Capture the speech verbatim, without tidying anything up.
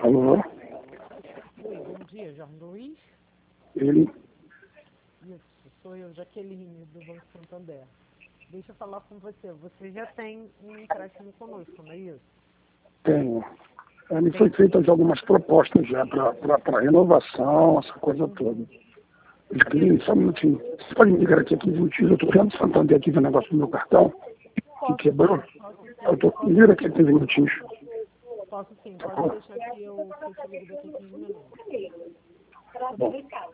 Alô? Oi, bom dia, Jorge Luiz. Ele? Isso, sou eu, Jaqueline, do Banco Santander. Deixa eu falar com você. Você já tem um empréstimo conosco, não é isso? Tenho. É, me foi feitas algumas propostas já para renovação, essa coisa toda. Jaqueline, só um minutinho. Você pode me ligar aqui a quinze minutinhos? Eu estou vendo Santander aqui, o negócio do meu cartão, que quebrou. Posso sim, Eu tô, posso me liga aqui a quinze minutinhos. Posso sim, pode deixar que eu, que eu te ligo daqui a quinze minutos. Bom.